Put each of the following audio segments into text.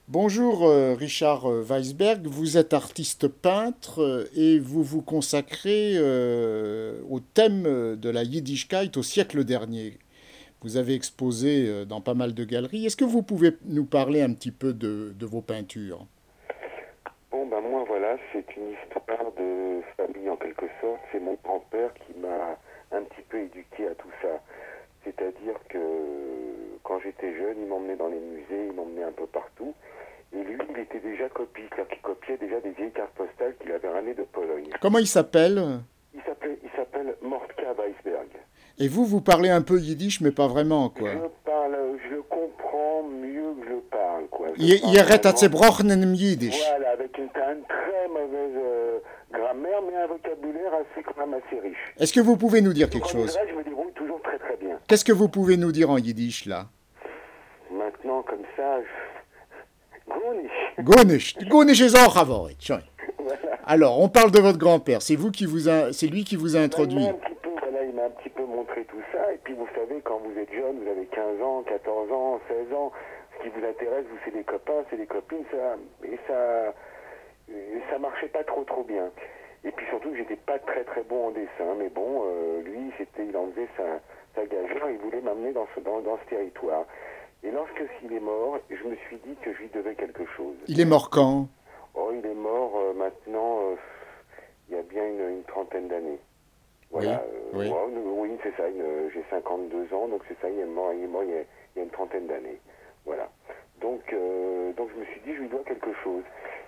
Bonjour Richard Weisberg, vous êtes artiste peintre et vous vous consacrez au thème de la Yiddishkeit au siècle dernier. Vous avez exposé dans pas mal de galeries. Est-ce que vous pouvez nous parler un petit peu de vos peintures? Bon, ben moi, voilà, c'est une histoire de famille en quelque sorte. C'est mon grand-père qui m'a un petit peu éduqué à tout ça. C'est-à-dire que quand j'étais jeune, il m'emmenait dans les musées, il m'emmenait un peu partout. Et lui, il était déjà copiste, c'est-à-dire qu'il copiait déjà des vieilles cartes postales qu'il avait ramenées de Pologne. Comment il s'appelle? Il s'appelle Mordka Weisberg. Et vous, vous parlez un peu yiddish, mais pas vraiment, quoi. Je le comprends mieux que je parle, quoi. Je parle Ihr redet vraiment. zerbrochenen Jiddisch. Voilà, avec une très mauvaise grammaire, mais un vocabulaire assez quand même assez riche. Est-ce que vous pouvez nous dire Donc quelque en chose? Israël, je me débrouille toujours très très bien. Qu'est-ce que vous pouvez nous dire en yiddish, là? Maintenant, comme ça, Gonisch. Gonish is auch ein Wort. Voilà. Alors, on parle de votre grand-père. C'est lui qui vous a Ben, introduit. il m'a un petit peu montré tout ça. Et puis, vous savez, quand vous êtes jeune, vous avez 15 ans, 14 ans, 16 ans, ce qui vous intéresse, vous, c'est les copains, c'est les copines, ça marchait pas trop trop bien. Et puis surtout, j'étais pas très très bon en dessin, mais bon, lui, il en faisait sa gageure, il voulait m'amener dans ce territoire. Et lorsque s'il est mort, je me suis dit que je lui devais quelque chose. Il est mort quand? Oh, il est mort maintenant, il y a bien une trentaine d'années. Oui, Voilà, oui. ouais, oui, c'est ça, j'ai 52 ans, donc c'est ça, il est mort il y a une trentaine d'années. Voilà. Donc je me suis dit, je lui dois quelque chose.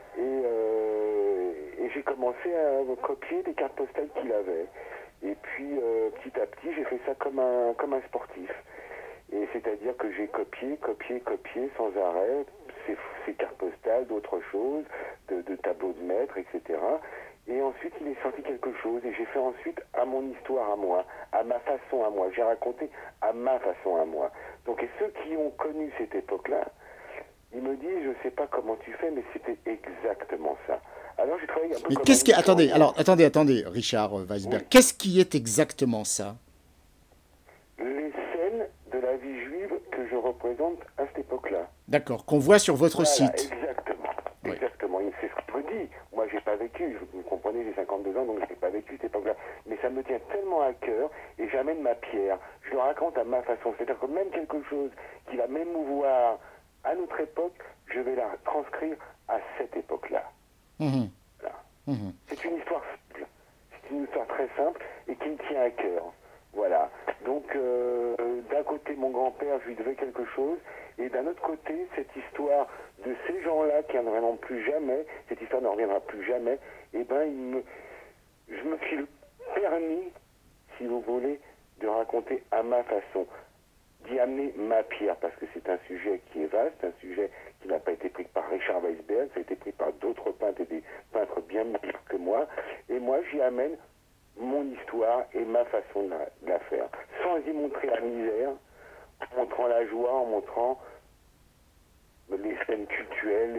Et j'ai commencé à copier des cartes postales qu'il avait. Et puis, petit à petit, j'ai fait ça comme un sportif. Et c'est-à-dire que j'ai copié sans arrêt ces cartes postales, d'autres choses, de tableaux de maître, etc. Et ensuite, il est sorti quelque chose. Et j'ai fait ensuite à mon histoire à moi, à ma façon à moi. J'ai raconté à ma façon à moi. Donc, et ceux qui ont connu cette époque-là, ils me disent, je ne sais pas comment tu fais, mais c'était exactement ça. Alors, j'ai travaillé un peu Mais comme un qu'est-ce qui... Attendez, historien. alors, attendez, Richard Weisberg. Oui, Qu'est-ce qui est exactement ça? les scènes de la vie juive que je représente à cette époque-là. D'accord, qu'on voit sur votre Voilà, site. exactement. Oui. Exactement. Et c'est ce que je me dis. Moi, j'ai pas vécu. Vous comprenez, j'ai 52 ans, donc j'ai pas vécu cette époque-là. Mais ça me tient tellement à cœur et j'amène ma pierre. Je le raconte à ma façon. C'est-à-dire que même quelque chose qui va m'émouvoir à notre époque, je vais la transcrire à cette époque-là. Mhm, Voilà. mhm. C'est une histoire simple. C'est une histoire très simple et qui me tient à cœur. Voilà. Donc, d'un côté, mon grand-père, je lui devais quelque chose, et d'un autre côté, cette histoire de ces gens-là qui n'en reviendront plus jamais, cette histoire ne reviendra plus jamais, eh ben, je me suis permis, si vous voulez, de raconter à ma façon, d'y amener ma pierre, parce que c'est un sujet qui est vaste, un sujet qui n'a pas été pris par Richard Weisberg, ça a été pris par d'autres peintres et des peintres bien meilleurs que moi, et moi j'y amène mon histoire et ma façon de la faire, sans y montrer la misère, en montrant la joie, en montrant les scènes culturelles,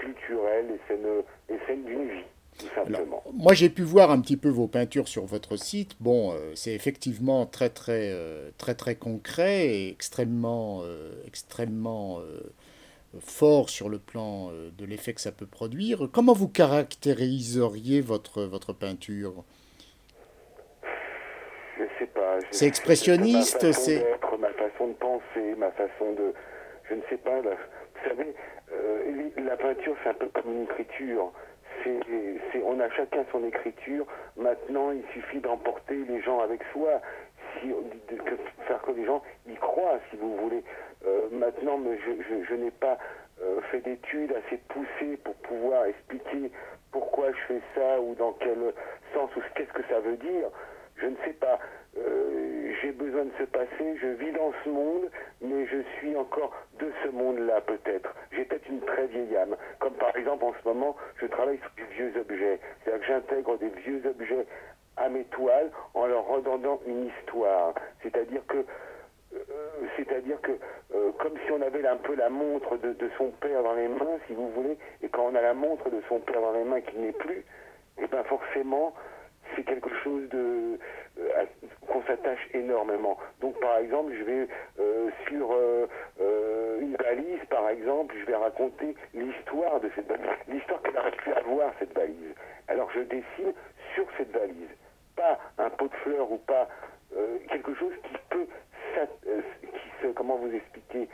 les scènes d'une vie, tout Alors, simplement. moi j'ai pu voir un petit peu vos peintures sur votre site. Bon, c'est effectivement très concret et extrêmement fort sur le plan de l'effet que ça peut produire. Comment vous caractériseriez votre peinture? Je sais pas, C'est ma expressionniste, façon c'est... d'être, ma façon de penser, ma façon de... Je ne sais pas, vous savez, la peinture c'est un peu comme une écriture. On a chacun son écriture. Maintenant, il suffit d'emporter les gens avec soi, faire que les gens y croient, si vous voulez. Maintenant, je n'ai pas fait d'études assez poussées pour pouvoir expliquer pourquoi je fais ça ou dans quel sens ou qu'est-ce que ça veut dire. Je ne sais pas. J'ai besoin de se passer. Je vis dans ce monde, mais je suis encore de ce monde-là peut-être. J'ai peut-être une très vieille âme. Comme par exemple en ce moment, je travaille sur des vieux objets. C'est-à-dire que j'intègre des vieux objets à mes toiles en leur redonnant une histoire. C'est-à-dire que comme si on avait un peu la montre de son père dans les mains, si vous voulez, et quand on a la montre de son père dans les mains qui n'est plus, et ben forcément, c'est quelque chose qu'on s'attache énormément. Donc par exemple, je vais sur une valise, par exemple, je vais raconter l'histoire de cette valise, l'histoire qu'elle aurait pu avoir, cette valise. Alors je dessine sur cette valise, pas un pot de fleurs ou pas quelque chose qui peut, comment vous expliquer,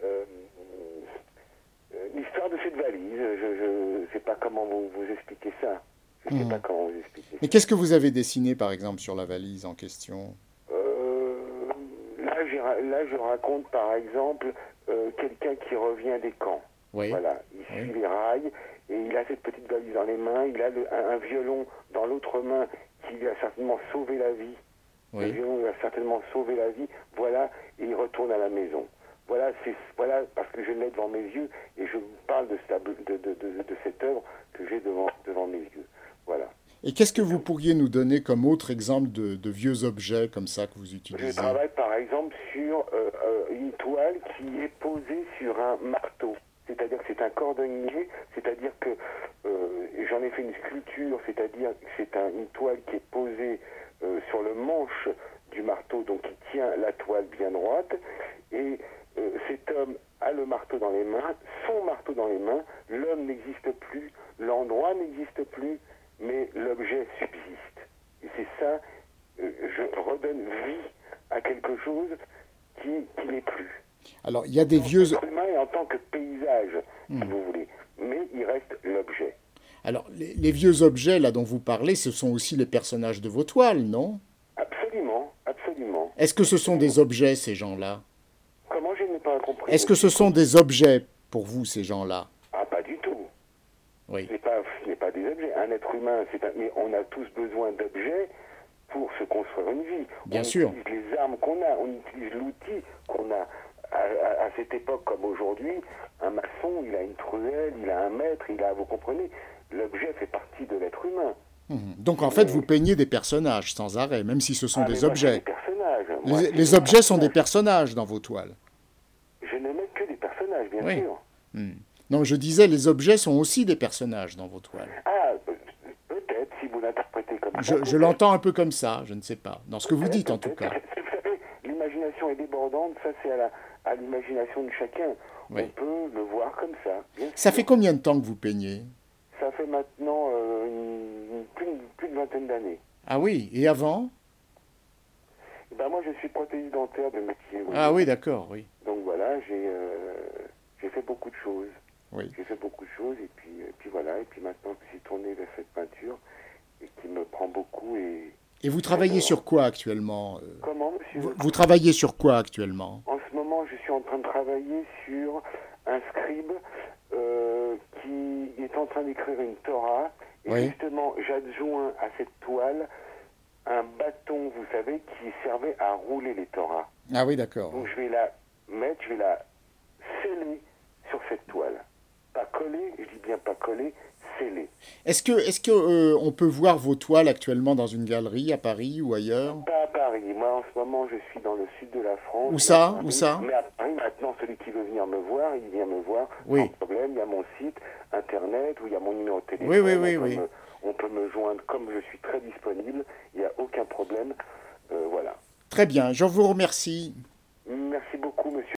l'histoire de cette valise. Je ne sais pas comment vous expliquer ça. Je ne sais pas comment vous expliquer Mais ça. qu'est-ce que vous avez dessiné, par exemple, sur la valise en question? Là, je raconte par exemple quelqu'un qui revient des camps. Oui, Voilà, il oui, suit les rails et il a cette petite valise dans les mains. Il a un violon dans l'autre main qui lui a certainement sauvé la vie. Le oui. violon lui a certainement sauvé la vie. Voilà, et il retourne à la maison. Voilà, parce que je l'ai devant mes yeux et je vous parle de cette œuvre que j'ai devant mes yeux. Voilà. Et qu'est-ce que vous pourriez nous donner comme autre exemple de vieux objets comme ça que vous Je utilisez? travaille par exemple sur une toile qui est posée sur un marteau. C'est-à-dire que c'est un cordonnier, c'est-à-dire que j'en ai fait une sculpture, c'est-à-dire que c'est une toile qui est posée sur le manche du marteau, donc qui tient la toile bien droite. Et cet homme a le marteau dans les mains, son marteau dans les mains, l'homme n'existe plus, l'endroit n'existe plus, mais l'objet subsiste. Et c'est ça, je redonne vie à quelque chose qui n'est plus. Alors, il y a des vieux... L'être humain et en tant que paysage, si vous voulez. Mais il reste l'objet. Alors, les vieux objets là dont vous parlez, ce sont aussi les personnages de vos toiles, non? Absolument, absolument. Est-ce que ce sont Absolument. des objets, ces gens-là? Comment je n'ai pas compris, Est-ce que ce monsieur? sont des objets pour vous, ces gens-là? Ah, pas du tout. Oui, Ce n'est pas des objets. Un être humain, mais on a tous besoin d'objets pour se construire une vie. bien On sûr. utilise les armes qu'on a, on utilise l'outil qu'on a. À cette époque comme aujourd'hui, un maçon, il a une truelle, il a un maître, vous comprenez, l'objet fait partie de l'être humain. Donc, en fait, vous peignez des personnages sans arrêt, même si ce sont Mais des moi, c'est des objets. personnages. Les objets sont des personnages dans vos toiles. Je ne mets que des personnages, bien Oui. sûr. Non, je disais, les objets sont aussi des personnages dans vos toiles. Ah, peut-être, si vous l'interprétez comme ça. Je peut-être. l'entends un peu comme ça, je ne sais pas. Dans ce que vous dites, en tout Peut-être. cas. Vous savez, l'imagination est débordante, ça c'est à l'imagination de chacun. Oui. On peut le voir comme ça. Bien Ça sûr. fait combien de temps que vous peignez? Ça fait maintenant plus de vingtaine d'années. Ah oui, et avant? Eh ben, moi je suis prothésiste dentaire de métier. Ah oui, d'accord, oui. Donc voilà, j'ai fait beaucoup de choses. Oui. J'ai fait beaucoup de choses et puis voilà. Et puis maintenant je suis tourné vers cette peinture et qui me prend beaucoup. Et vous travaillez sur quoi actuellement? Comment, monsieur? Vous travaillez sur quoi actuellement? En ce moment, je suis en train de travailler sur un scribe qui est en train d'écrire une Torah. Et Oui. justement, j'adjoins à cette toile un bâton, vous savez, qui servait à rouler les Torahs. Ah oui, d'accord. Donc je vais la mettre, je vais la sceller sur cette toile. Pas coller, je dis bien pas coller, sceller. Est-ce que on peut voir vos toiles actuellement dans une galerie à Paris ou ailleurs? Pas à Paris. Moi, en ce moment, je suis dans le sud de la France. Où ça? à Paris. Où ça? Mais à Paris, maintenant, celui qui veut venir me voir, il vient me voir Oui. sans problème. Il y a mon site internet où il y a mon numéro de téléphone. Oui, oui, oui, oui. On peut me joindre comme je suis très disponible. Il n'y a aucun problème. Voilà. Très bien, je vous remercie. Merci beaucoup, monsieur.